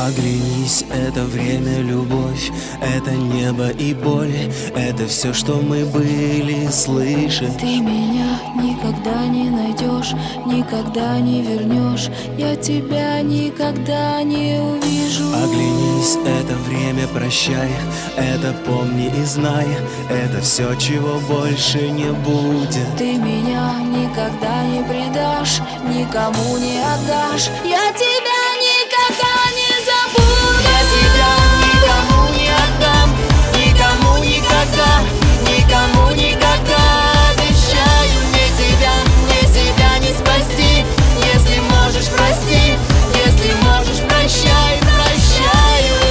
Оглянись, это время, любовь, это небо и боль, это все, что мы были, слышишь? Ты меня никогда не найдешь, никогда не вернешь, я тебя никогда не увижу. Оглянись, это время, прощай, это помни и знай, это все, чего больше не будет. Ты меня никогда не предашь, никому не отдашь, я тебя никогда не забуду. Я тебя никому не отдам, никому никогда, никому никогда. Обещаю, мне себя не спасти. Если можешь, прости, если можешь, прощай, прощаю.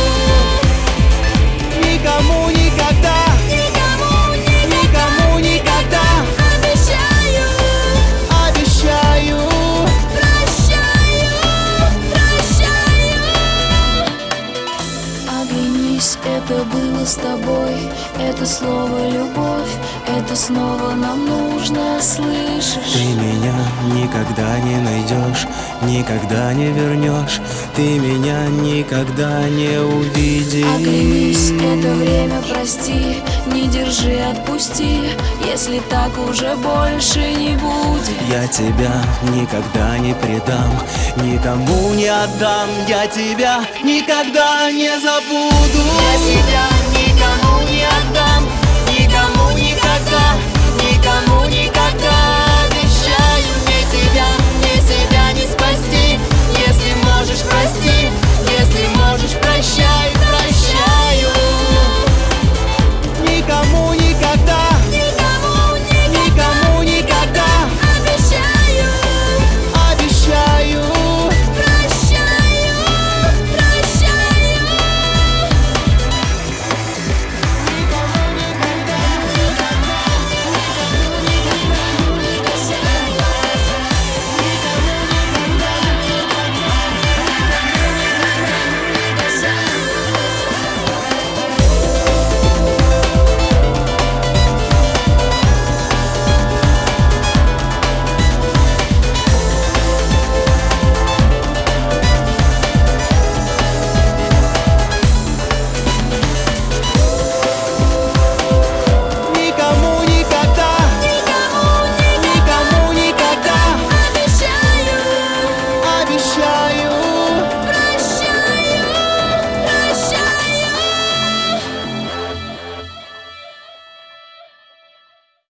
Никому никогда, никому никогда. Обещаю, Обещаю. прощаю, прощаю. Оглянись, это было с тобой, это слово любовь, это снова нам нужно, слышишь? Ты меня никогда не найдешь, никогда не вернешь, ты меня никогда не увидишь. Оглянись, это время, прости, не держи, отпусти, если так уже больше не будет. Я тебя никогда не предам, никому не отдам, я тебя никогда не забуду. Я тебя